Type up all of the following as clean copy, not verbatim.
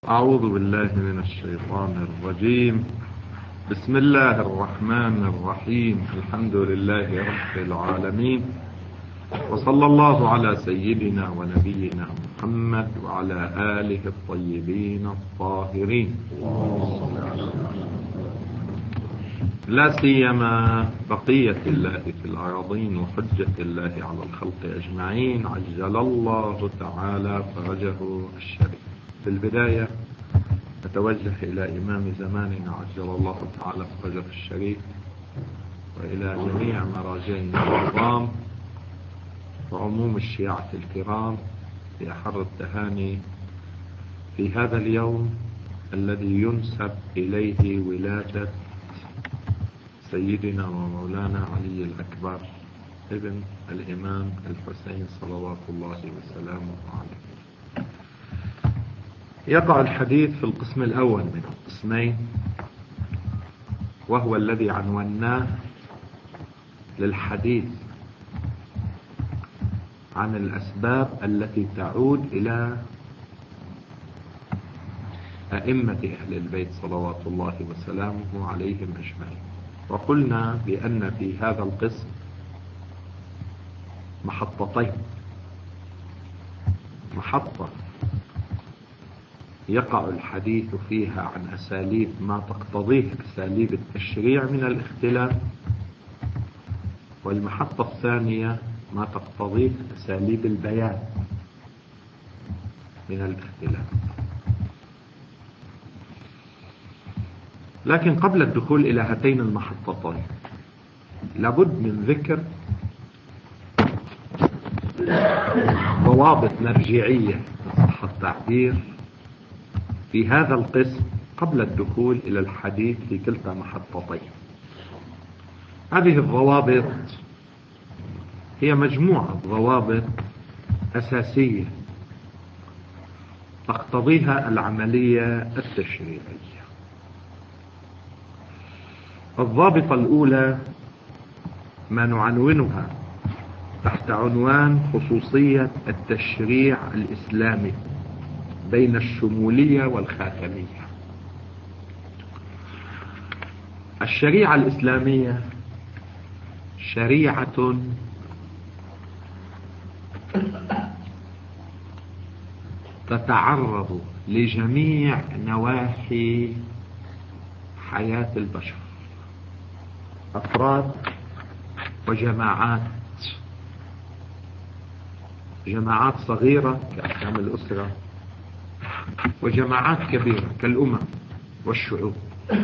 أعوذ بالله من الشيطان الرجيم. بسم الله الرحمن الرحيم. الحمد لله رب العالمين، وصلى الله على سيدنا ونبينا محمد وعلى آله الطيبين الطاهرين، لا سيما بقية الله في الأراضين وحجة الله على الخلق أجمعين، عجل الله تعالى فرجه الشريف. في البداية نتوجه إلى إمام زماننا عجل الله تعالى فرجه الشريف، وإلى جميع مراجعنا العظام وعموم الشيعة الكرام في أحر التهاني في هذا اليوم الذي ينسب إليه ولادة سيدنا ومولانا علي الأكبر ابن الإمام الحسين صلوات الله وسلامه عليه. يقع الحديث في القسم الأول من القسمين، وهو الذي عنوناه للحديث عن الأسباب التي تعود إلى أئمة أهل البيت صلوات الله وسلامه عليهم أجمعين. وقلنا بأن في هذا القسم محطتين: محطة يقع الحديث فيها عن أساليب ما تقتضيه أساليب التشريع من الاختلاف، والمحطة الثانية ما تقتضيه أساليب البيان من الاختلاف. لكن قبل الدخول إلى هاتين المحطتين لابد من ذكر ضوابط مرجعية صح التعبير في هذا القسم قبل الدخول إلى الحديث في كلتا محطتين. هذه الضوابط هي مجموعة ضوابط أساسية تقتضيها العملية التشريعية. الضابطة الأولى ما نعنونها تحت عنوان خصوصية التشريع الإسلامي بين الشمولية والخاتمية. الشريعة الإسلامية شريعة تتعرض لجميع نواحي حياة البشر، أفراد وجماعات، جماعات صغيرة كأحكام الأسرة، وجماعات كبيرة كالأمم والشعوب،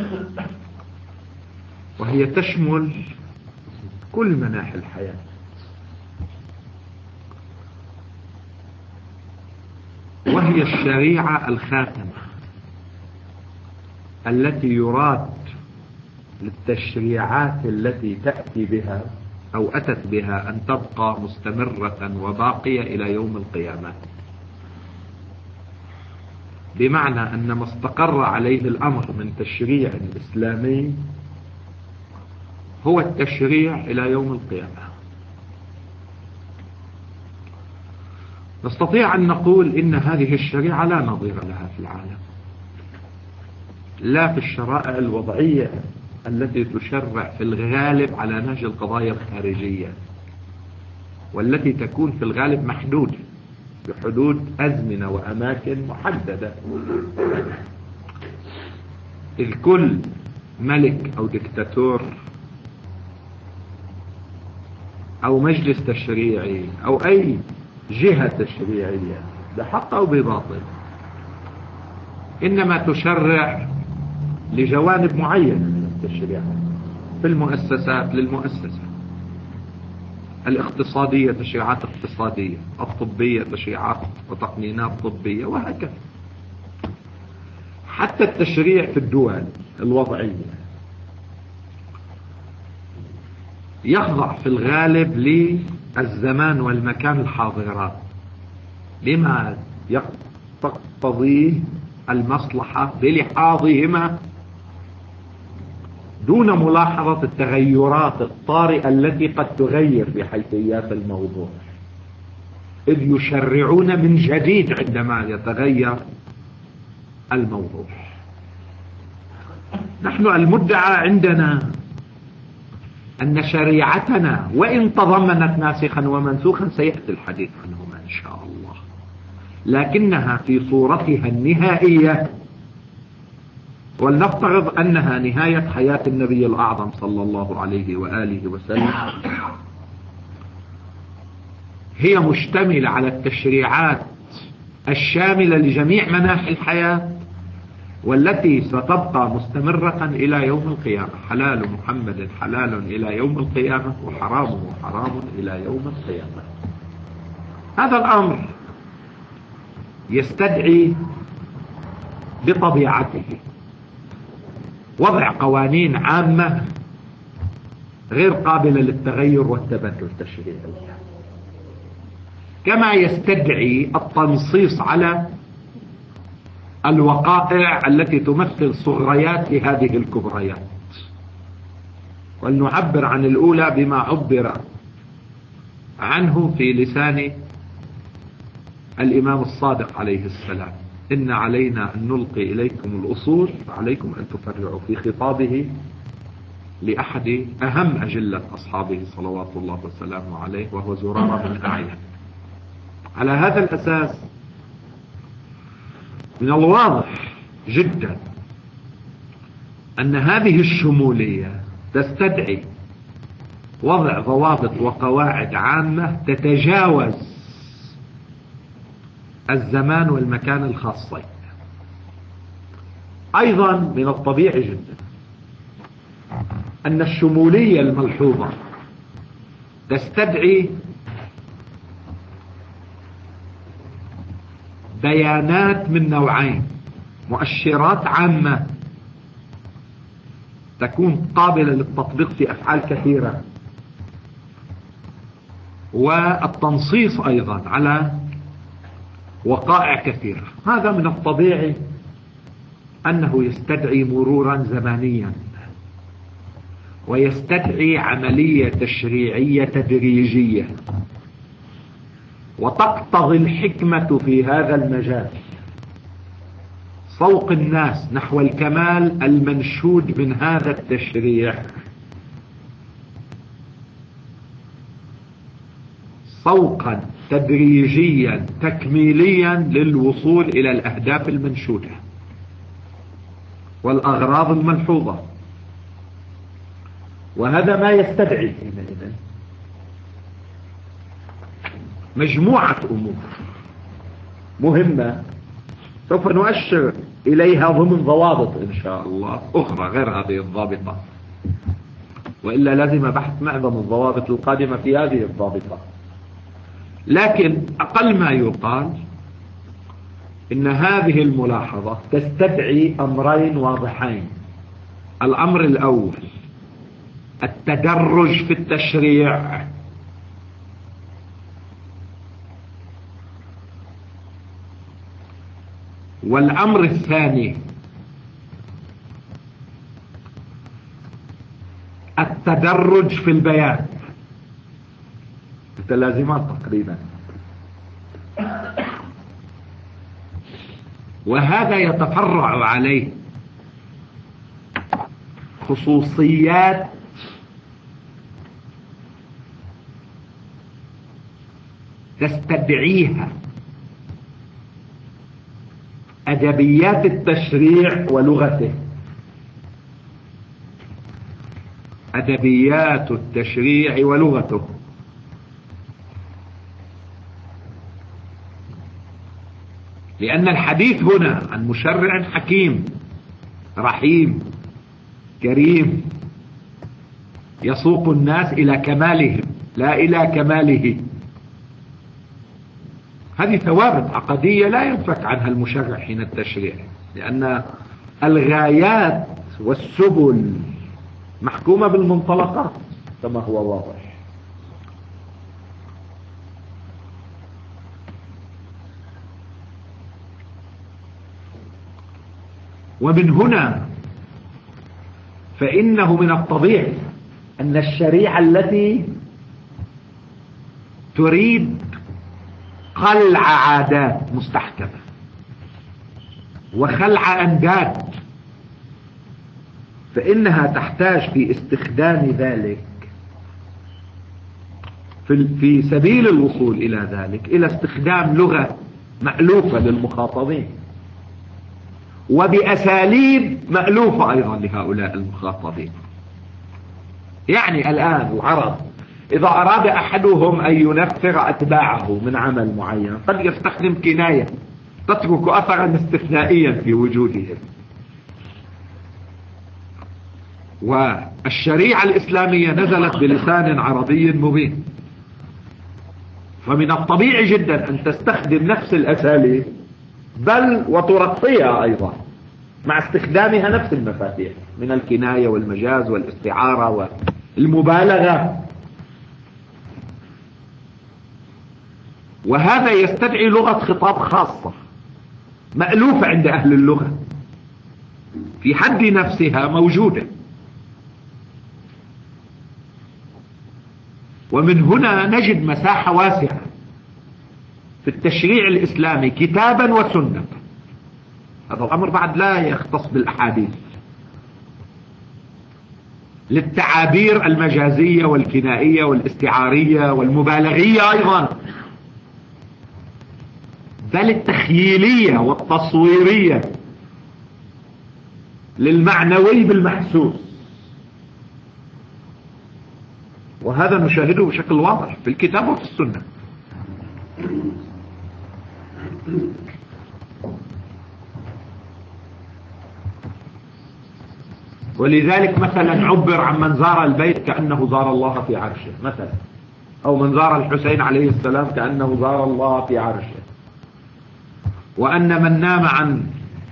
وهي تشمل كل مناحي الحياة. وهي الشريعة الخاتمة التي يراد للتشريعات التي تأتي بها أو أتت بها أن تبقى مستمرة وباقية إلى يوم القيامة، بمعنى أن ما استقر عليه الأمر من تشريع إسلامي هو التشريع إلى يوم القيامة. نستطيع أن نقول إن هذه الشريعة لا نظير لها في العالم، لا في الشرائع الوضعية التي تشرع في الغالب على نهج القضايا الخارجية، والتي تكون في الغالب محدودة بحدود أزمنة وأماكن محددة. الكل ملك أو دكتاتور أو مجلس تشريعي أو أي جهة تشريعية بحق أو بباطل إنما تشرع لجوانب معينة من التشريع. في المؤسسات للمؤسسة، الاقتصادية تشريعات اقتصادية، الطبية تشريعات وتقنينات طبية، وهكذا. حتى التشريع في الدول الوضعية يخضع في الغالب للزمان والمكان الحاضرات لما تقتضيه المصلحة بلحاظهما، دون ملاحظة التغيرات الطارئة التي قد تغير في حيثيات الموضوع، إذ يشرعون من جديد عندما يتغير الموضوع. نحن المدعى عندنا أن شريعتنا وإن تضمنت ناسخا ومنسوخا سيأتي الحديث عنهما إن شاء الله، لكنها في صورتها النهائية، ولنفترض أنها نهاية حياة النبي الأعظم صلى الله عليه وآله وسلم، هي مشتملة على التشريعات الشاملة لجميع مناحي الحياة، والتي ستبقى مستمرة إلى يوم القيامة. حلال محمد حلال إلى يوم القيامة، وحرامه حرام إلى يوم القيامة. هذا الأمر يستدعي بطبيعته وضع قوانين عامة غير قابلة للتغير والتبدل تشريعيا، كما يستدعي التنصيص على الوقائع التي تمثل صغريات هذه الكبريات، ولنعبر عن الأولى بما عبر عنه في لسان الإمام الصادق عليه السلام: إن علينا أن نلقي إليكم الأصول فعليكم أن تفرعوا، في خطابه لأحد أهم أجلة أصحابه صلوات الله وسلامه عليه، وهو زرارة بن أعين. على هذا الأساس من الواضح جدا أن هذه الشمولية تستدعي وضع ضوابط وقواعد عامة تتجاوز الزمان والمكان الخاصين. أيضا من الطبيعي جدا أن الشمولية الملحوظة تستدعي بيانات من نوعين: مؤشرات عامة تكون قابلة للتطبيق في أفعال كثيرة، والتنصيص أيضا على وقائع كثيرة. هذا من الطبيعي أنه يستدعي مرورا زمنيا، ويستدعي عملية تشريعية تدريجية، وتقتضي الحكمة في هذا المجال سوق الناس نحو الكمال المنشود من هذا التشريع، سوقا تدريجيا تكميليا للوصول إلى الأهداف المنشودة والأغراض الملحوظة. وهذا ما يستدعي حينئذ مجموعة أمور مهمة سوف نؤشر إليها ضمن ضوابط إن شاء الله أخرى غير هذه الضابطة، وإلا لازم بحث معظم الضوابط القادمة في هذه الضابطة. لكن أقل ما يقال إن هذه الملاحظة تستدعي أمرين واضحين: الأمر الأول التدرج في التشريع، والأمر الثاني التدرج في البيان. متلازمات تقريبا، وهذا يتفرع عليه خصوصيات تستدعيها أدبيات التشريع ولغته. أدبيات التشريع ولغته، لأن الحديث هنا عن مشرع حكيم رحيم كريم يسوق الناس إلى كمالهم لا إلى كماله. هذه ثوابت عقدية لا ينفك عنها المشرع حين التشريع، لأن الغايات والسبل محكومة بالمنطلقات كما هو واضح. ومن هنا فإنه من الطبيعي أن الشريعة التي تريد قلع عادات مستحكمة وخلع أنداد، فإنها تحتاج في استخدام ذلك في سبيل الوصول إلى ذلك إلى استخدام لغة مألوفة للمخاطبين، وبأساليب مألوفة أيضا لهؤلاء المخاطبين. يعني الآن العرب إذا أراد أحدهم أن ينفر أتباعه من عمل معين قد يستخدم كناية تترك أثرا استثنائيا في وجودهم. والشريعة الإسلامية نزلت بلسان عربي مبين، فمن الطبيعي جدا أن تستخدم نفس الأساليب بل وترقيها أيضا مع استخدامها نفس المفاتيح من الكناية والمجاز والاستعارة والمبالغة. وهذا يستدعي لغة خطاب خاصة مألوفة عند أهل اللغة في حد نفسها موجودة. ومن هنا نجد مساحة واسعة في التشريع الإسلامي كتابا وسنة. هذا الأمر بعد لا يختص بالأحاديث، للتعابير المجازية والكنائية والاستعارية والمبالغية أيضا، بل التخييلية والتصويرية للمعنوي بالمحسوس. وهذا نشاهده بشكل واضح في الكتاب وفي السنة. ولذلك مثلا عبر عن من زار البيت كأنه زار الله في عرشه مثلا، أو من زار الحسين عليه السلام كأنه زار الله في عرشه. وأن من نام عن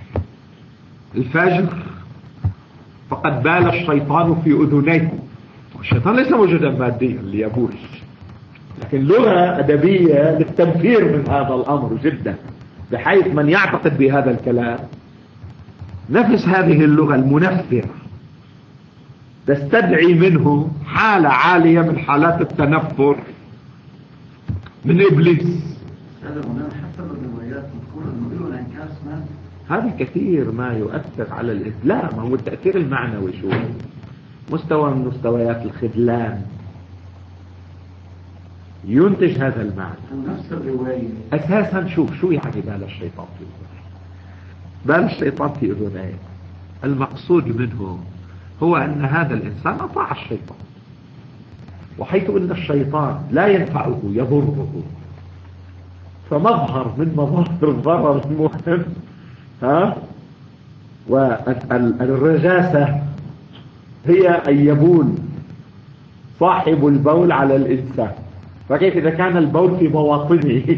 الفجر فقد بال الشيطان في أذنيه. الشيطان ليس موجودا ماديا ليبول، لكن لغة أدبية للتنفير من هذا الأمر جدا، بحيث من يعتقد بهذا الكلام نفس هذه اللغة المنفرة تستدعي منه حالة عالية من حالات التنفر من إبليس. هذا كثير ما يؤثر على الإسلام. هو التأثير المعنوي شو مستوى من مستويات الخذلان ينتج هذا المعنى. نفس الرواية أساسا شو يعني بال الشيطان في أذنيه؟ بال الشيطان في أذنيه المقصود منه هو أن هذا الإنسان أطاع الشيطان، وحيث أن الشيطان لا ينفعه يضره، فمظهر من مظاهر الضرر المهم والرجاسة هي أن يبول صاحب البول على الإنسان. فكيف إذا كان البول في مواطنه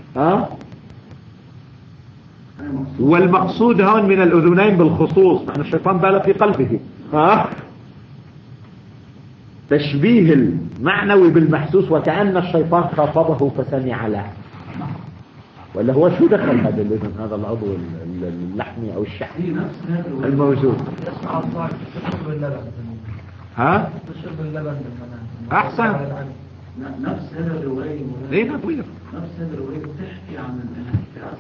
والمقصود هون من الأذنين بالخصوص أن الشيطان بال في قلبه. تشبيه المعنوي بالمحسوس، وكأن الشيطان خاطبه فسمع له. ولا هو شو دخل هذا الإذن، هذا العضو اللحمي أو الشحمي الموجود؟ ها؟ أحسن. نفس هذا الرواية ليه نقول نفس هذا الرواية بتحكي عن الانعكاس.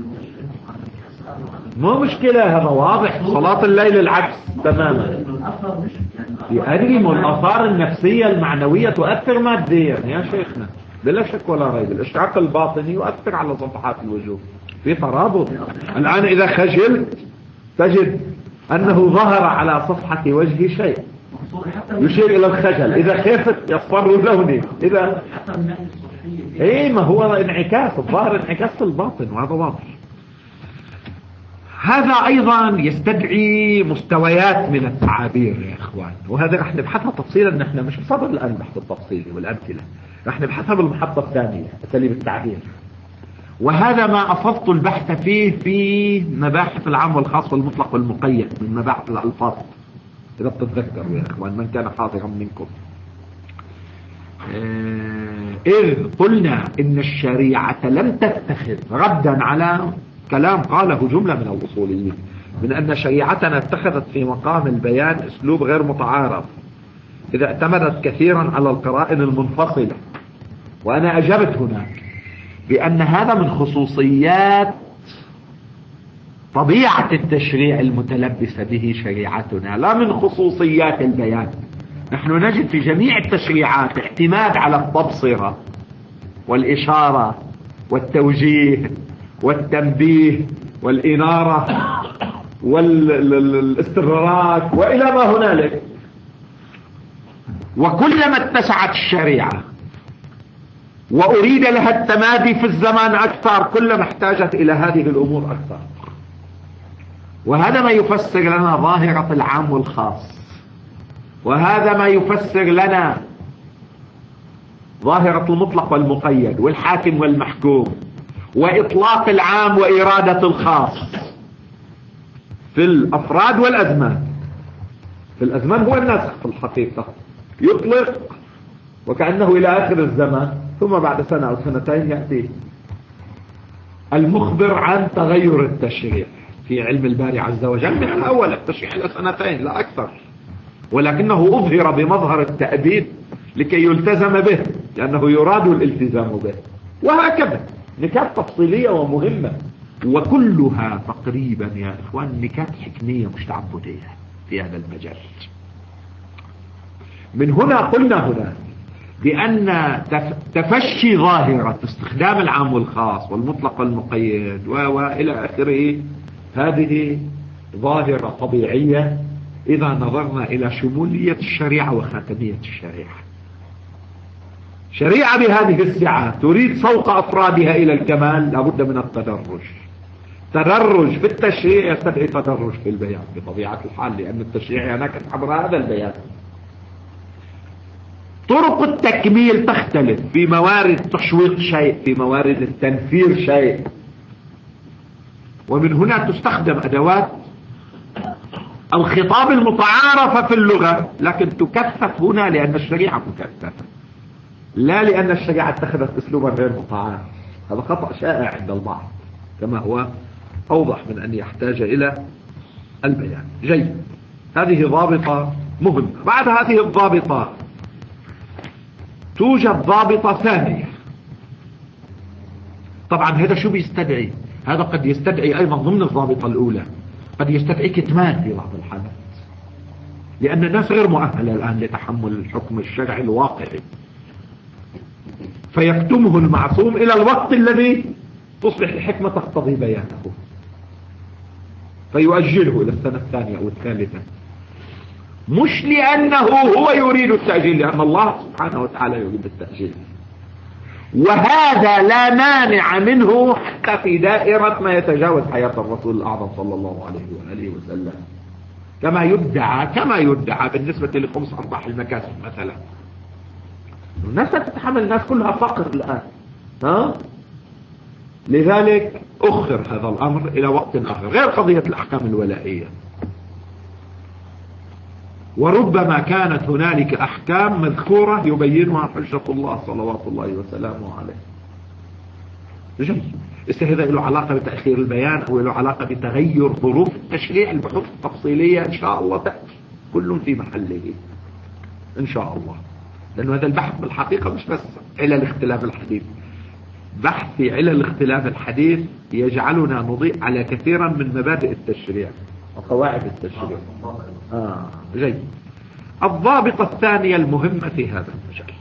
مو مشكلة، هذا واضح. صلاة الليل العكس تماما. يعني الآثار النفسية المعنوية تؤثر ماديا يا شيخنا بلا شك ولا ريب. الاشتعاق الباطني يؤثر على صفحات الوجوه، في ترابط. الآن إذا خجلت تجد أنه ظهر على صفحة وجهي شيء يشير إلى الخجل. إذا خفت يصفر لوني. إذا ما هو انعكاس الظاهر، انعكاس في الباطن، وهذا واضح. هذا أيضا يستدعي مستويات من التعابير يا إخوان، وهذا رح نبحثها تفصيلا. نحن مش بصدد الآن البحث التفصيلي والأمثلة، رح نبحثها بالمحطة الثانية، أساليب التعبير. وهذا ما أفضت البحث فيه في مباحث العام والخاص والمطلق والمقيد من مباحث الألفاظ، إذا بتتذكروا يا إخوان من كان حاضرا منكم. إذ قلنا إن الشريعة لم تتخذ، ردا على كلام قاله جملة من الأصوليين، من أن شريعتنا اتخذت في مقام البيان أسلوب غير متعارف إذا اعتمدت كثيرا على القرائن المنفصلة. وأنا أجبت هناك بأن هذا من خصوصيات طبيعة التشريع المتلبسة به شريعتنا، لا من خصوصيات البيان. نحن نجد في جميع التشريعات اعتماد على التبصرة والإشارة والتوجيه والتنبيه والإنارة والاستدراك وإلى ما هنالك. وكلما اتسعت الشريعة وأريد لها التمادي في الزمان أكثر، كلما احتاجت إلى هذه الأمور أكثر. وهذا ما يفسر لنا ظاهرة العام والخاص، وهذا ما يفسر لنا ظاهرة المطلق والمقيد والحاكم والمحكوم، وإطلاق العام وإرادة الخاص في الأفراد والأزمان. في الأزمان هو الناسخ في الحقيقة، يطلق وكأنه إلى آخر الزمان، ثم بعد سنة أو سنتين يأتي المخبر عن تغير التشريع. في علم الباري عز وجل من الأول التشريع إلى سنتين لا أكثر، ولكنه أظهر بمظهر التأبيد لكي يلتزم به، لأنه يراد الالتزام به. وهكذا نكات تفصيلية ومهمة، وكلها تقريبا يا إخوان نكات حكمية مش تعبدية في هذا المجال. من هنا قلنا هنا بأن تفشي ظاهرة استخدام العام والخاص والمطلق والمقيد وإلى آخره هذه ظاهرة طبيعية إذا نظرنا إلى شمولية الشريعة وخاتمية الشريعة. شريعة بهذه السعة تريد سوق أفرادها إلى الكمال، لابد من التدرج. تدرج في التشريع يستدعي تدرج في البيان بطبيعة الحال، لأن التشريع ينعكس عبر هذا البيان. طرق التكميل تختلف، في موارد تشويق شيء، في موارد التنفير شيء. ومن هنا تستخدم أدوات الخطاب المتعارفة في اللغة، لكن تكثف هنا لأن الشريعة مكثفة، لا لأن الشريعة اتخذت أسلوبا غير متعارف. هذا خطأ شائع عند البعض، كما هو أوضح من أن يحتاج إلى البيان. جيد، هذه ضابطة مهمة. بعد هذه الضابطة توجد ضابطة ثانية. طبعا هذا شو بيستدعي؟ هذا قد يستدعي أيضا ضمن الضابطة الأولى، قد يستدعي كتمان في بعض الحالات، لأن الناس غير مؤهلة الآن لتحمل الحكم الشرعي الواقعي، فيكتمه المعصوم إلى الوقت الذي تصبح الحكمة تقتضي بيانه، فيؤجله إلى السنة الثانية أو الثالثة، مش لأنه هو يريد التأجيل، لأن الله سبحانه وتعالى يريد التأجيل. وهذا لا مانع منه حتى في دائرة ما يتجاوز حياة الرسول الأعظم صلى الله عليه وآله وسلم، كما يدعى بالنسبة لخمس أرباح المكاسب مثلا. الناس تتحمل، الناس كلها فقر الآن، لذلك أخر هذا الأمر إلى وقت آخر، غير قضية الأحكام الولائية. وربما كانت هنالك أحكام مذكورة يبينها حجة الله صلوات الله وسلامه عليه. جميل. هذا له علاقة بتأخير البيان أو له علاقة بتغير ظروف التشريع. البحوث التفصيلية إن شاء الله تأتي كل في محله إن شاء الله، لأن هذا البحث بالحقيقة مش بس علل اختلاف الحديث، بحث في علل اختلاف الحديث يجعلنا نضيء على كثيرا من مبادئ التشريع وقواعد التشريع. جيد. الضابطة الثانية المهمة في هذا المجال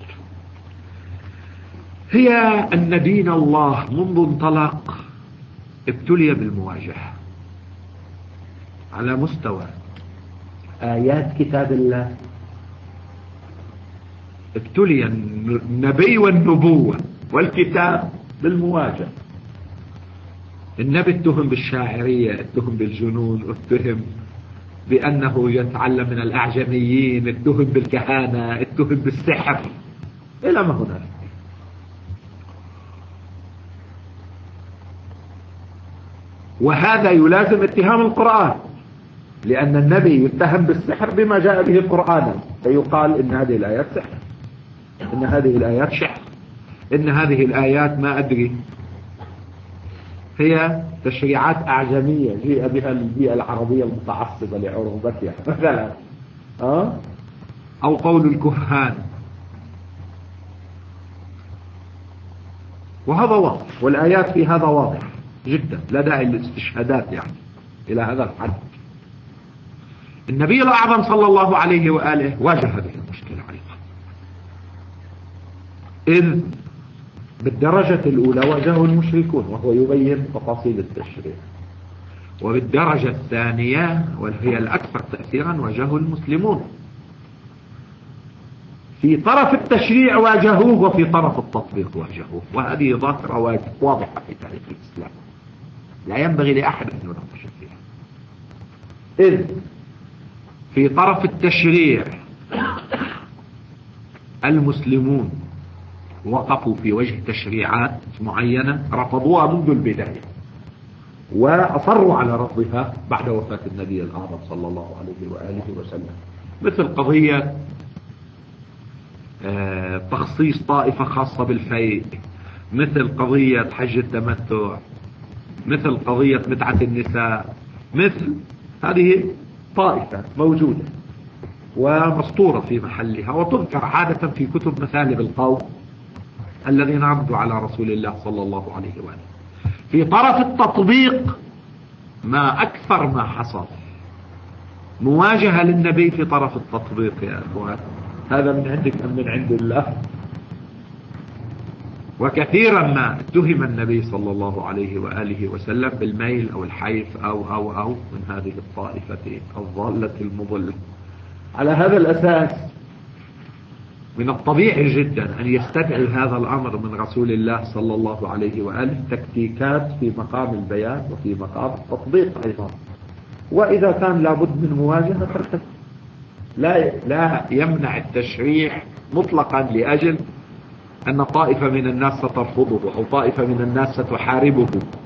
هي أن دين الله منذ انطلق ابتلي بالمواجهة على مستوى آيات كتاب الله. ابتلي النبي والنبوة والكتاب بالمواجهة. النبي اتهم بالشاعرية، اتهم بالجنون، اتهم بأنه يتعلم من الأعجميين، اتهم بالكهانة، اتهم بالسحر، إلى ما هنالك. وهذا يلازم اتهام القرآن، لأن النبي يتهم بالسحر بما جاء به قرآنا، فيقال إن هذه الآيات سحر، إن هذه الآيات شعر، إن هذه الآيات ما أدري هي تشريعات أعجمية جيء بها البيئة العربية المتعصبة لعروبتها مثلا، أو قول الكهان. وهذا واضح، والآيات في هذا واضح جدا، لا داعي للاستشهادات يعني. إلى هذا الحد. النبي الأعظم صلى الله عليه وآله واجه هذه المشكلة أيضا، إذ بالدرجة الأولى واجهه المشركون وهو يبين تفاصيل التشريع، وبالدرجة الثانية وهي الأكثر تأثيرا واجهه المسلمون. في طرف التشريع واجهوه وفي طرف التطبيق واجهوه، وهذه ظاهرة واضحة في تاريخ الإسلام لا ينبغي لأحد أن يناقش فيها. إذ في طرف التشريع المسلمون وقفوا في وجه تشريعات معينة رفضوها منذ البداية وأصروا على رفضها بعد وفاة النبي الأعظم صلى الله عليه وآله وسلم، مثل قضية تخصيص طائفة خاصة بالفيء، مثل قضية حج التمتع، مثل قضية متعة النساء، مثل هذه طائفة موجودة ومسطورة في محلها وتذكر عادة في كتب مثالب القوم الذين ردوا على رسول الله صلى الله عليه وآله. في طرف التطبيق ما أكثر ما حصل مواجهة للنبي في طرف التطبيق يا أخوان، هذا من عندك أم من عند الله؟ وكثيرا ما اتهم النبي صلى الله عليه وآله وسلم بالميل أو الحيف أو من هذه الطائفة الضالة المضلة. على هذا الأساس من الطبيعي جدا أن يستدعي هذا الأمر من رسول الله صلى الله عليه وآله تكتيكات في مقام البيان وفي مقام التطبيق أيضا، وإذا كان لابد من مواجهة ترتكب. لا يمنع التشريع مطلقا لأجل أن طائفة من الناس سترفضه أو طائفة من الناس ستحاربه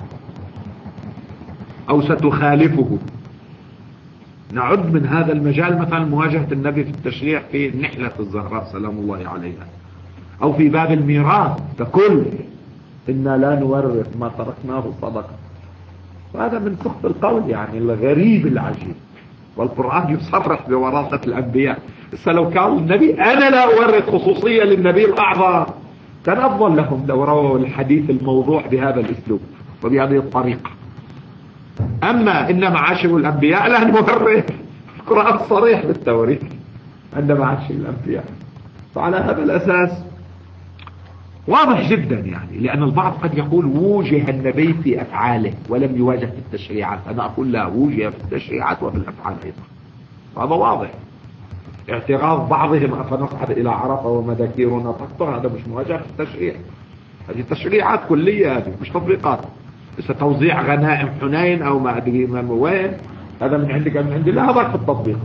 أو ستخالفه. نعد من هذا المجال مثلا مواجهة النبي في التشريع في نحلة الزهراء سلام الله عليها، أو في باب الميراث تقول إنا لا نورث ما تركناه صدقة، وهذا من سخط القول يعني الغريب العجيب، والقرآن يصرح بوراثة الأنبياء. لو كان النبي أنا لا أورث خصوصية للنبي الأعظم كان أفضل لهم لو رووا الحديث الموضوع بهذا الأسلوب وبهذه الطريقة. أما إن معاشر الأنبياء لا نورث، القرآن صريح بالتوريث عند معاشر الأنبياء. فعلى هذا الأساس واضح جدا يعني، لأن البعض قد يقول وجه النبي في أفعاله ولم يواجه في التشريعات، أنا أقول لا، وجه في التشريعات وفي الأفعال أيضا، هذا واضح. اعتراض بعضهم أفنصعد إلى عرفة ومذاكيرنا تقطع، هذا مش مواجهة في التشريع، هذه تشريعات كلية، هذه مش تطبيقات. توزيع غنائم حنين أو ما أدري ما وين، هذا من عندك من عند الله، هذا في التطبيق.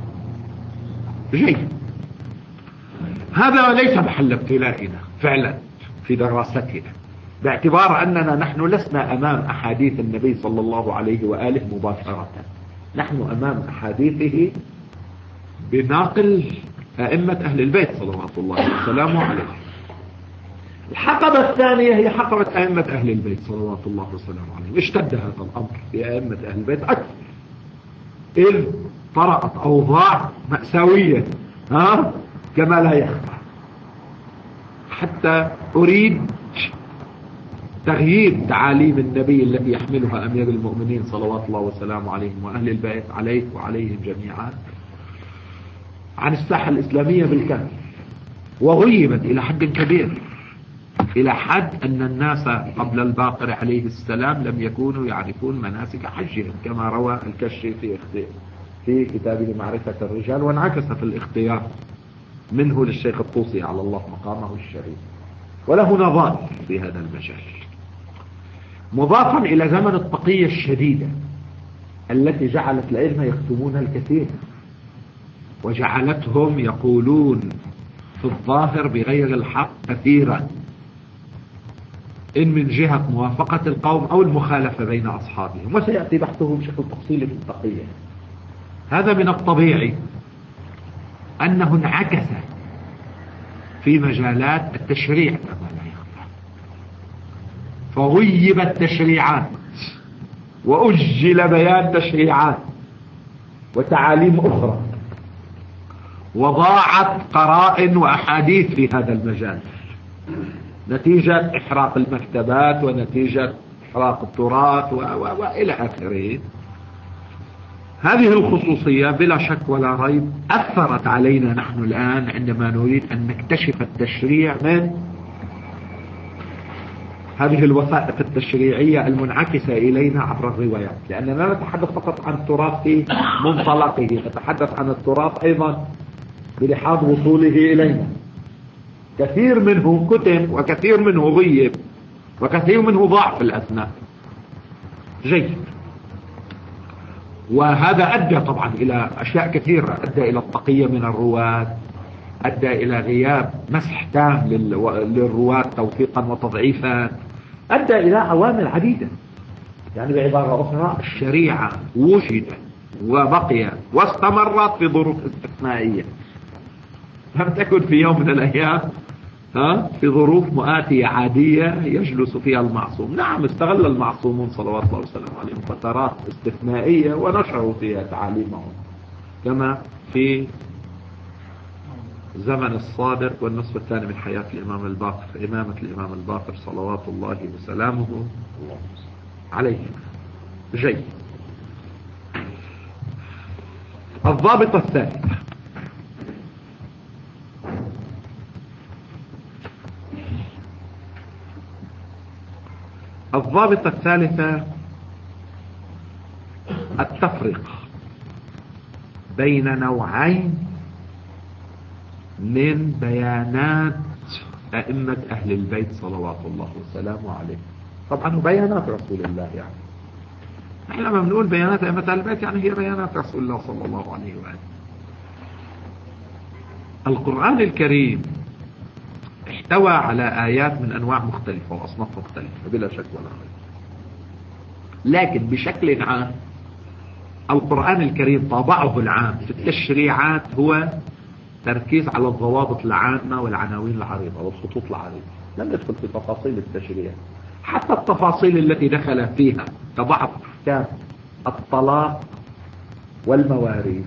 جيد، هذا ليس محل ابتلائنا فعلا في دراستنا، باعتبار أننا نحن لسنا أمام أحاديث النبي صلى الله عليه وآله مباشرة، نحن أمام أحاديثه بناقل أئمة أهل البيت صلوات الله وسلامه عليه. الحقبة الثانية هي حقبة أئمة أهل البيت صلوات الله وسلامه عليه. اشتد هذا الأمر في أئمة أهل البيت أكثر، إذ طرأت أوضاع مأساوية كما لا يخفى، حتى أريد تغيير تعاليم النبي التي يحملها أمير المؤمنين صلوات الله وسلامه عليهم وأهل البيت عليه وعليهم جميعا عن الساحة الإسلامية بالكامل، وغيبت إلى حد كبير، إلى حد أن الناس قبل الباقر عليه السلام لم يكونوا يعرفون مناسك حجهم، كما روى الكشي في كتابه معرفة الرجال، وانعكس في الاختيار منه للشيخ الطوسي على الله مقامه الشريف، وله نظائر في هذا المجال. مضافا إلى زمن التقية الشديدة التي جعلت الأئمة يكتمون الكثير، وجعلتهم يقولون في الظاهر بغير الحق كثيرا، إن من جهة موافقة القوم أو المخالفة بين أصحابهم، وسيأتي بحثه بشكل تفصيلي في التقية. هذا من الطبيعي أنه انعكس في مجالات التشريع كما لا يخفى، فغيبت تشريعات وأجل بيان تشريعات وتعاليم أخرى، وضاعت قرائن وأحاديث في هذا المجال نتيجة إحراق المكتبات ونتيجة إحراق التراث وإلى آخره. هذه الخصوصية بلا شك ولا ريب أثرت علينا نحن الآن عندما نريد أن نكتشف التشريع من هذه الوثائق التشريعية المنعكسة إلينا عبر الروايات، لأننا نتحدث فقط عن التراث في منطلقه، نتحدث عن التراث أيضا بلحاظ وصوله إلينا. كثير منه كتم وكثير منه غيب وكثير منه ضاع في الأثناء. جيد. وهذا أدى طبعا إلى أشياء كثيرة، أدى إلى الطاقية من الرواة، أدى إلى غياب مسح تام للرواة توثيقا وتضعيفا، أدى إلى عوامل عديدة. يعني بعبارة أخرى الشريعة وجدت وبقيت واستمرت في ظروف استثنائية، لم تكن في يوم من الأيام في ظروف مآتية عادية يجلس فيها المعصوم. نعم، استغل المعصومون صلوات الله وسلامه عليهم فترات استثنائية ونشروا فيها تعاليمهم، كما في زمن الصادق والنصف الثاني من حياة الإمام الباقر، إمامة الإمام الباقر صلوات الله وسلامه عليه. جيد. الضابط الثالث، الضابط الثالثة التفرقة بين نوعين من بيانات أئمة أهل البيت صلوات الله وسلامه عليه. طبعا بيانات رسول الله، يعني نحن لما بنقول بيانات أئمة أهل البيت يعني هي بيانات رسول الله صلى الله عليه وآله. القرآن الكريم احتوى على آيات من أنواع مختلفة وأصناف مختلفة بلا شك ولا ريب، لكن بشكل عام القرآن الكريم طابعه العام في التشريعات هو تركيز على الضوابط العامة والعناوين العريضة والخطوط العريضة، لم يدخل في تفاصيل التشريع، حتى التفاصيل التي دخل فيها كبعض أحكام الطلاق والمواريث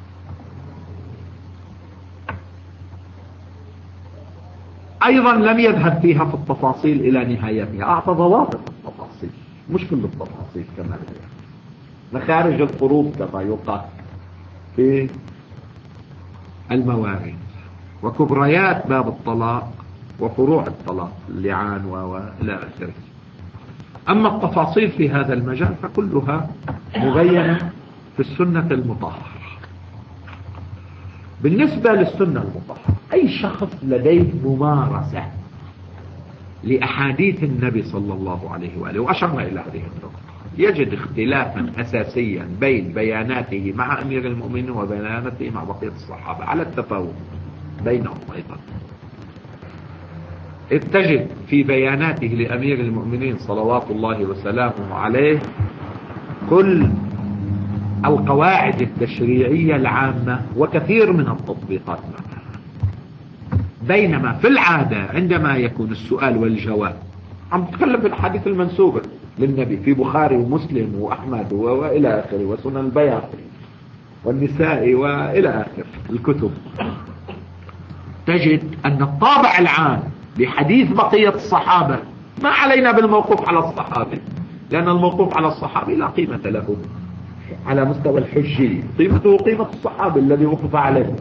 أيضا لم يذهب فيها في التفاصيل إلى نهايتها، أعطى ضوابط التفاصيل مش كل التفاصيل كما هي، مخارج الفروض كما يقال في المواريث، وكبريات باب الطلاق وفروع الطلاق اللعان وإلى آخره. أما التفاصيل في هذا المجال فكلها مبينة في السنة المطهرة. بالنسبة للسنة المطهرة، أي شخص لديه ممارسة لأحاديث النبي صلى الله عليه وآله، وأشرنا إلى هذه النقطة، يجد اختلافا أساسيا بين بياناته مع أمير المؤمنين وبياناته مع بقية الصحابة على التفاوت بينهم أيضا. إذ تجد في بياناته لأمير المؤمنين صلوات الله وسلامه عليه كل القواعد التشريعية العامة وكثير من التطبيقات معها، بينما في العادة عندما يكون السؤال والجواب، عم تتكلم في الحديث المنسوبة للنبي في بخاري ومسلم وأحمد وإلى آخره وسنن البيهقي والنساء وإلى آخر الكتب، تجد أن الطابع العام لحديث بقية الصحابة ما علينا بالموقوف على الصحابي، لأن الموقوف على الصحابي لا قيمة له على مستوى الحجية، قيمته قيمة الصحابي الذي وقف عليه،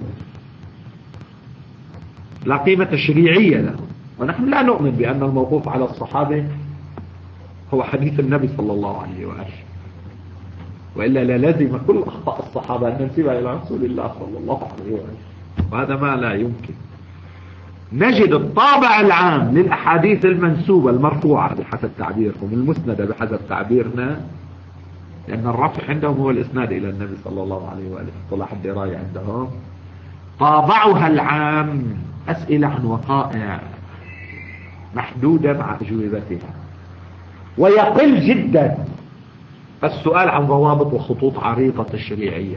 لا قيمة تشريعية له. ونحن لا نؤمن بأن الموقوف على الصحابي هو حديث النبي صلى الله عليه وآله، وإلا لا لازم كل أخطاء الصحابة أن ننسبها إلى رسول الله صلى الله عليه وآله، وهذا ما لا يمكن. نجد الطابع العام للأحاديث المنسوبة المرفوعة بحسب تعبيركم، المسندة بحسب تعبيرنا، لأن الرفع عندهم هو الإسناد إلى النبي صلى الله عليه وآله، اصطلاح الدراية عندهم. طابعها العام أسئلة عن وقائع محدودة مع أجوبتها، ويقل جدا السؤال عن ضوابط وخطوط عريضة تشريعية.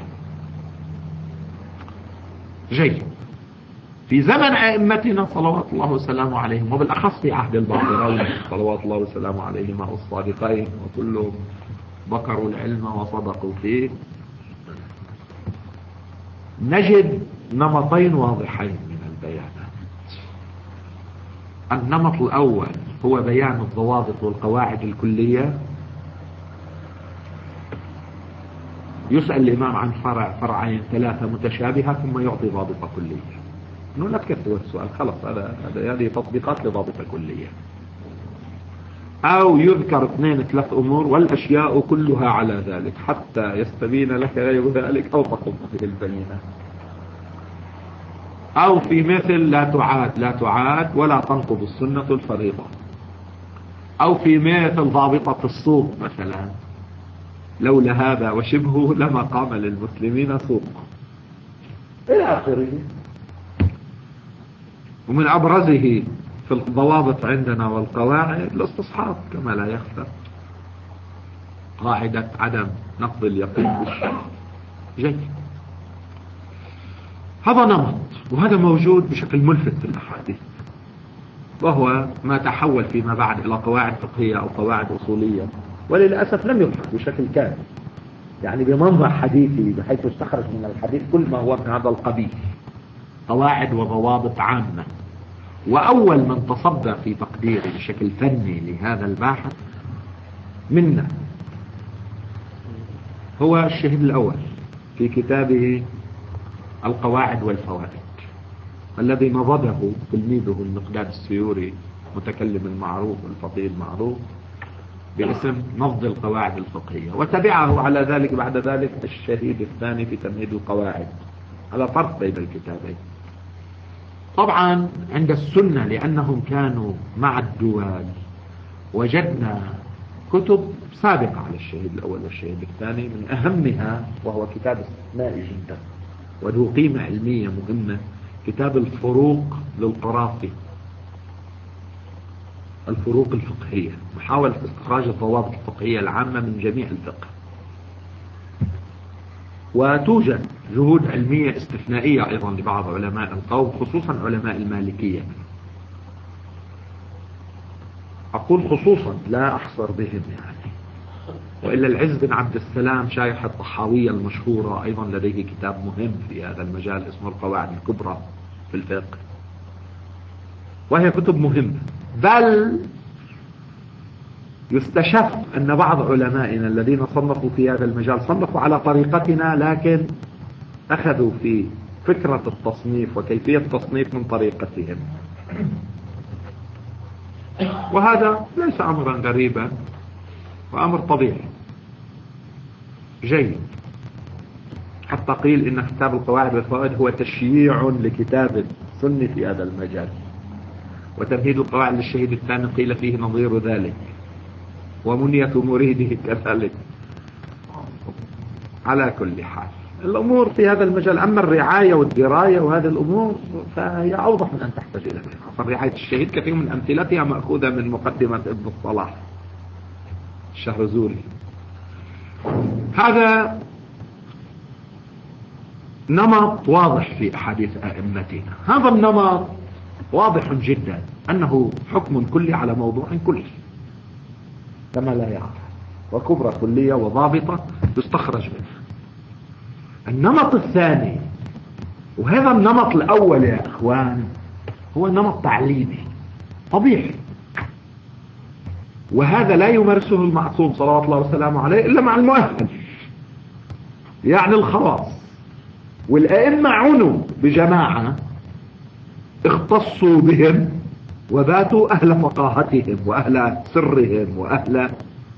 جيد. في زمن أئمتنا صلوات الله وسلامه عليهم، وبالأخص في عهد الباقرين صلوات الله وسلامه عليهما الصادقين، وكلهم ذكروا العلم وصدقوا فيه، نجد نمطين واضحين من البيانات. النمط الأول هو بيان الضوابط والقواعد الكلية، يسأل الإمام عن فرعين 3 متشابهة ثم يعطي ضابطة كلية. إنه لا تكثر السؤال، خلص هذه تطبيقات لضابطة كلية. أو يذكر 2 3 أمور والأشياء كلها على ذلك حتى يستبين لك غير ذلك أو تقوم به البينة. أو في مثل لا تعاد ولا تنقض السنة الفريضة. أو في مثل ضابطة الصوم مثلا، لولا هذا وشبهه لما قام للمسلمين سوق إلى آخره. ومن أبرزه في الضوابط عندنا والقواعد الاستصحاب كما لا يخفى، قاعدة عدم نقض اليقين بالشك. جيد، هذا نمط، وهذا موجود بشكل ملفت في الأحاديث، وهو ما تحول فيما بعد إلى قواعد فقهية أو قواعد أصولية، وللأسف لم يبحث بشكل كامل، يعني بمنظر حديثي بحيث يستخرج من الحديث كل ما هو من هذا القبيل، قواعد وضوابط عامة. وأول من تصدى في تقديري بشكل فني لهذا الباحث منا هو الشهيد الأول في كتابه القواعد والفوائد، الذي نضده تلميذه المقداد السيوري متكلم المعروف والفقيه المعروف باسم نض القواعد الفقهية، وتبعه على ذلك بعد ذلك الشهيد الثاني في تمهيد القواعد، على فرق بين الكتابين. طبعا عند السنة لأنهم كانوا مع الدول وجدنا كتب سابقة على الشهيد الأول والشهيد الثاني، من أهمها وهو كتاب استثنائي جدا وذو قيمة علمية مهمة، كتاب الفروق للقرافي، الفروق الفقهية، محاولة استخراج الضوابط الفقهية العامة من جميع الفقه. وتوجد جهود علمية استثنائية أيضا لبعض علماء القوم، خصوصا علماء المالكية. أقول خصوصا لا أحصر بهم يعني، وإلا العز بن عبد السلام شايخ الطحاوية المشهورة أيضا لديه كتاب مهم في هذا المجال اسمه القواعد الكبرى في الفقه، وهي كتب مهمة. بل يستشف أن بعض علمائنا الذين صنفوا في هذا المجال صنفوا على طريقتنا، لكن أخذوا في فكرة التصنيف وكيفية التصنيف من طريقتهم، وهذا ليس أمرا غريبا وأمر طبيعي جيد. حتى قيل إن كتاب القواعد والفوائد هو تشييع لكتاب سني في هذا المجال، وتمهيد القواعد للشهيد الثاني قيل فيه نظير ذلك، ومنية مريده كذلك. على كل حال الأمور في هذا المجال، أما الرعاية والدراية وهذه الأمور فهي أوضح من أن تحتاج إلى بحث. رعاية الشهيد كثير من أمثلتها مأخوذة من مقدمة ابن الصلاح الشهرزوري. هذا نمط واضح في أحاديث أئمتنا. هذا النمط واضح جدا أنه حكم كلي على موضوع كلي كما لا يعرف، وكبرى كلية وضابطة يستخرج منها. النمط الثاني، وهذا النمط الأول يا أخوان، هو نمط تعليمي طبيعي، وهذا لا يمارسه المعصوم صلوات الله وسلامه عليه إلا مع المؤهل، يعني الخواص. والأئمة عنوا بجماعة اختصوا بهم وباتوا أهل فقاهتهم وأهل سرهم وأهل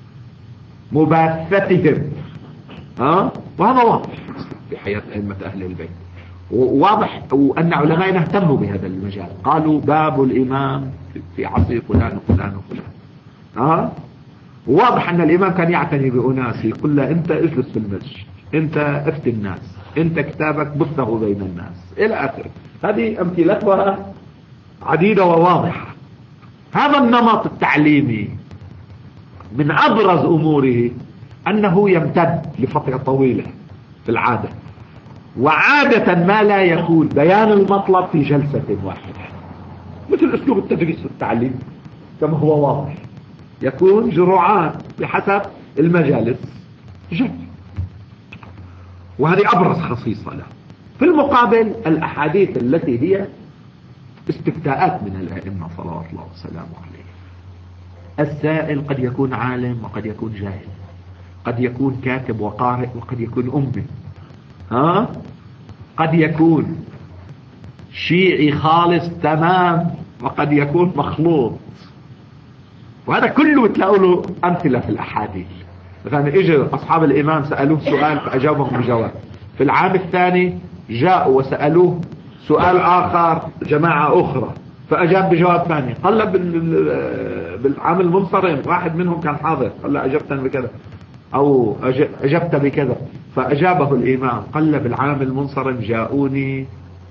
مباثتهم، وهذا واضح في حياة أئمة أهل البيت، وواضح أن علمائنا اهتموا بهذا المجال، قالوا باب الإمام في عصر فلان وفلان وفلان. واضح أن الإمام كان يعتني بأناس، يقول له أنت اجلس في المسجد، أنت افتي الناس، أنت كتابك بثه بين الناس إلى آخره. هذه أمثلتها عديدة وواضحة. هذا النمط التعليمي من أبرز أموره أنه يمتد لفترة طويلة في العادة، وعادة ما لا يكون بيان المطلب في جلسة واحدة، مثل أسلوب التدريس والتعليم كما هو واضح، يكون جرعان بحسب المجالس جد. وهذه أبرز خصيصة له. في المقابل الأحاديث التي هي استفتاءات من الأئمة صلوات الله وسلامه عليه، السائل قد يكون عالم وقد يكون جاهل، قد يكون كاتب وقارئ وقد يكون أمي، قد يكون شيعي خالص تمام وقد يكون مخلوط. وهذا كله بتلاقوا له أمثلة في الأحاديث. مثلا اجوا أصحاب الإمام سألوه سؤال فأجابهم بجواب، في العام الثاني جاءوا وسألوه سؤال آخر جماعة أخرى فأجاب بجواب ثاني. قال بالعام المنصرم واحد منهم كان حاضر، قال له أجبتني بكذا أو أجبت بكذا، فأجابه الإمام. قال بالعام المنصرم جاءوني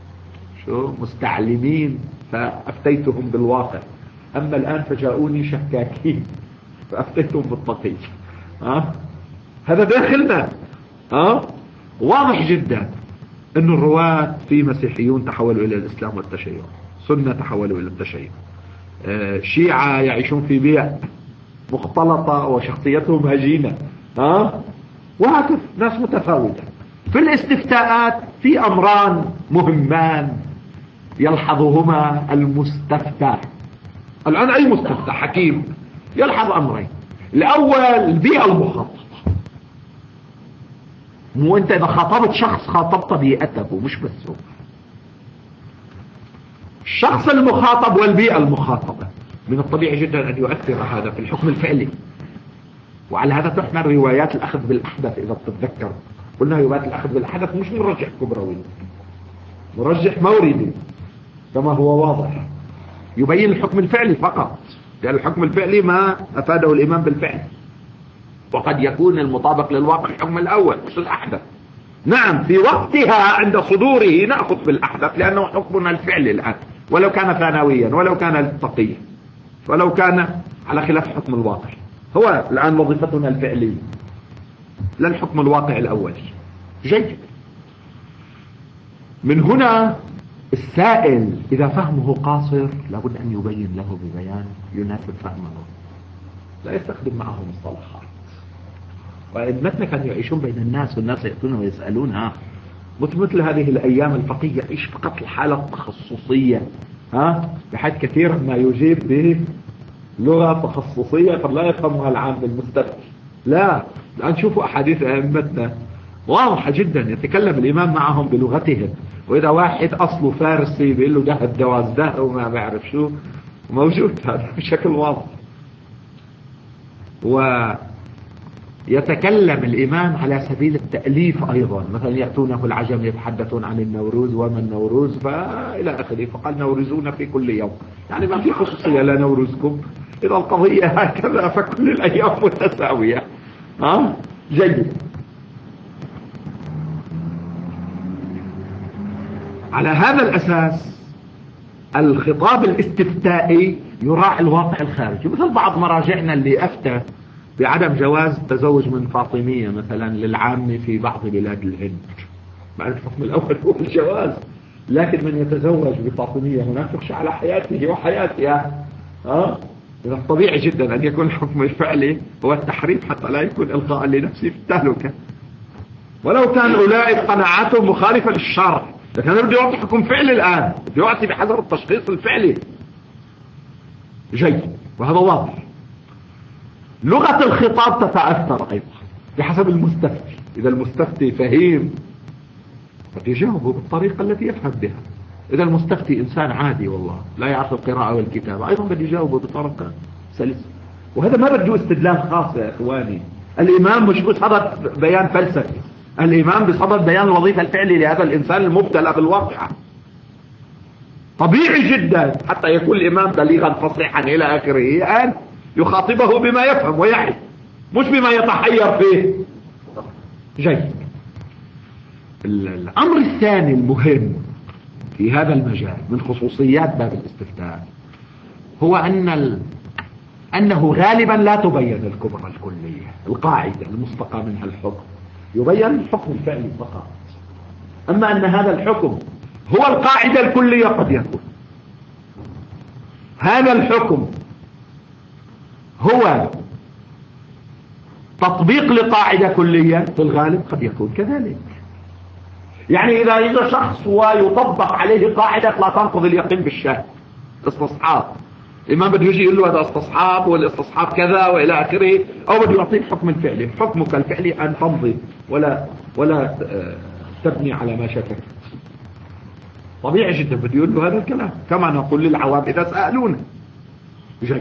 مستعلمين فأفتيتهم بالواقع، أما الآن فجاءوني شكاكين فأفتيتهم بالتقي. هذا داخلنا. واضح جدا أن الرواة في مسيحيون تحولوا إلى الإسلام والتشيع، سنة تحولوا إلى التشيع، شيعة يعيشون في بيئة مختلطة وشخصيتهم هجينة، وهكذا ناس متفاوتة. في الاستفتاءات في أمران مهمان يلحظهما المستفتى. الآن أي مستفتى حكيم يلحظ أمرين. الأول البيئة المخاطبة، مو أنت إذا خاطبت شخص خاطبت بيئته مش بس هو، الشخص المخاطب والبيئة المخاطبة. من الطبيعي جدا أن يؤثر هذا في الحكم الفعلي، وعلى هذا تحمل روايات الأخذ بالأحدث. إذا تتذكر قلنا روايات الأخذ بالأحدث مش مرجح كبروي، مرجح موردي كما هو واضح، يبين الحكم الفعلي فقط، لأن الحكم الفعلي ما أفاده الإمام بالفعل، وقد يكون المطابق للواقع الحكم الأول مش الأحدث. نعم في وقتها عند صدوره نأخذ بالأحدث لأنه حكمنا الفعلي الآن، ولو كان ثانويا ولو كان تقيا ولو كان على خلاف حكم الواقع. هو الآن وظيفتنا الفعلية لا الحكم الواقع الأولي. جيد. من هنا السائل إذا فهمه قاصر لابد أن يبين له ببيان يناسب فهمه، لا يستخدم معه مصطلحات. وأئمتنا كانوا يعيشون بين الناس والناس يأتون ويسألون. مثل هذه الأيام الفقيه يعيش فقط الحالة التخصصية، بحيث كثيرا ما يجيب بلغة تخصصية قد لا يفهمها العام المستفيد. لا، الآن شوفوا أحاديث أئمتنا واضحة جدا، يتكلم الإمام معهم بلغتهم. وإذا واحد أصله فارسي بيقول له ده الدواز ده وما بعرف شو، موجود هذا بشكل واضح. ويتكلم الإمام على سبيل التأليف أيضا، مثلا يأتونه العجم يتحدثون عن النوروز وما النوروز فإلى آخره، فقال نورزون في كل يوم، يعني ما في خصوصية لا نورزكم، إذا القضية هكذا فكل الأيام متساوية. جيد. على هذا الأساس الخطاب الاستفتائي يراعي الواقع الخارجي، مثل بعض مراجعنا اللي أفتى بعدم جواز التزوج من فاطمية مثلا للعامة في بعض بلاد الهند، مع الحكم الأول هو الجواز، لكن من يتزوج بفاطمية هناك يخشى على حياته وحياتها. إذا طبيعي جدا أن يكون الحكم الفعلي هو التحريم حتى لا يكون إلقاء لنفسه في التهلكة، ولو كان أولئك قناعاتهم مخالفة للشرع، لكن أنا بدي أعطي حكم فعلي الآن، بدي أعطي بحذر التشخيص الفعلي. جيد. وهذا واضح. لغة الخطاب تتأثر أيضا بحسب المستفتي. إذا المستفتي فهيم قد يجاوبه بالطريقة التي يفهم بها. إذا المستفتي إنسان عادي والله لا يعرف القراءة والكتابة أيضا بدي يجاوبه بطريقة سلسة. وهذا ما بده استدلال خاص يا إخواني. الإمام مش بصدد بيان فلسفي، الإمام بصدد بيان الوظيفة الفعلي لهذا الإنسان المبتلى بالواقع. طبيعي جدا حتى يكون الإمام بليغا فصيحا إلى آخره أن يخاطبه بما يفهم ويعي مش بما يتحير فيه. جيد. الأمر الثاني المهم في هذا المجال من خصوصيات باب الاستفتاء هو أنه غالبا لا تبين الكبرى الكلية، القاعدة المستقى منها الحكم، يبين الحكم الفعلي فقط. أما أن هذا الحكم هو القاعدة الكلية قد يكون هذا الحكم هو تطبيق لقاعدة كلية في الغالب قد يكون كذلك. يعني إذا يجي شخص ويطبق عليه قاعدة لا تنقض اليقين بالشك، استصحاب، الإمام بده يجي يقول له هذا استصحاب والاستصحاب كذا وإلى آخره، أو بده يعطيه الحكم الفعلي. حكمك الفعلي أن تمضي ولا تبني على ما شكك. طبيعي جدا بده يقول له هذا الكلام، كما نقول للعوام إذا سألونا. جيد.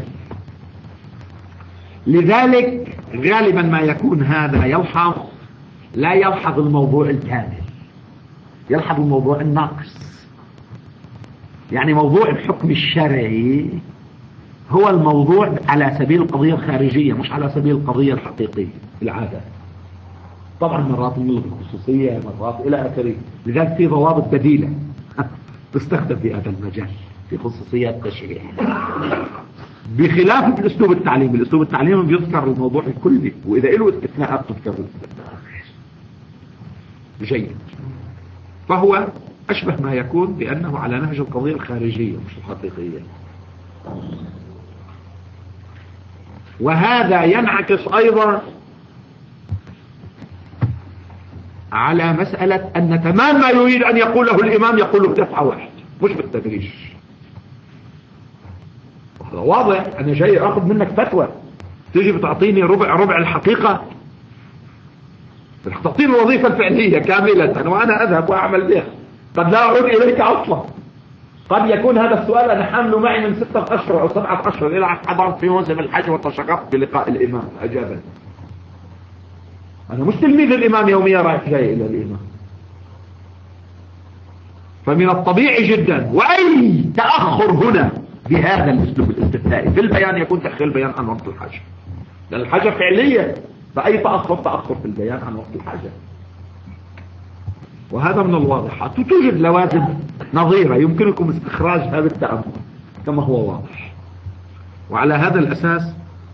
لذلك غالبا ما يكون هذا يلحظ، لا يلحظ الموضوع الكامل، يلحظ الموضوع الناقص. يعني موضوع الحكم الشرعي هو الموضوع على سبيل القضية الخارجية، مش على سبيل القضية الحقيقية العادة. طبعا مرات نلغي الخصوصية، مرات إلى آخره. لذلك في ضوابط بديلة تستخدم في هذا المجال في خصوصيات التشريع، بخلاف الأسلوب التعليمي. الأسلوب التعليمي بيذكر الموضوع الكلي، وإذا له استثناءات تذكر الاستثناءات. جيد. فهو أشبه ما يكون بأنه على نهج القضية الخارجية مش الحقيقية. وهذا ينعكس أيضا على مسألة أن تمام ما يريد أن يقوله الإمام يقوله دفعة واحد مش بالتدريج. هذا واضح. أنا جاي أخذ منك فتوى، تيجي بتعطيني ربع الحقيقة، تعطيني الوظيفة الفعلية كاملة وأنا أذهب وأعمل بها، قد لا أعود إليك أصلا. قد يكون هذا السؤال أنا حامله معي من 6 أشهر أو 7 أشهر، إلى حضرت في موسم الحج وتشرفت بلقاء الإمام أجابا. أنا مش تلميذ الإمام يوميا رايح جاي إلى الإمام. فمن الطبيعي جدا وأي تأخر هنا بهذا الأسلوب الاستثنائي في البيان يكون تأخير البيان عن وقت الحاجة، لأن الحاجة فعلية، فأي تأخر في البيان عن وقت الحاجة. وهذا من الواضحات، وتوجد لوازم نظيرة يمكنكم استخراجها بالتأمل كما هو واضح. وعلى هذا الأساس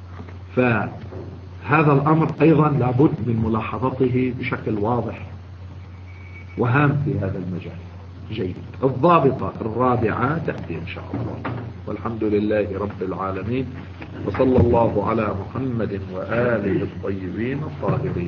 فهذا الأمر أيضا لابد من ملاحظته بشكل واضح وهام في هذا المجال. جيد. الضابطة الرابعة تأتي إن شاء الله. والحمد لله رب العالمين، وصلى الله على محمد وآله الطيبين الطاهرين.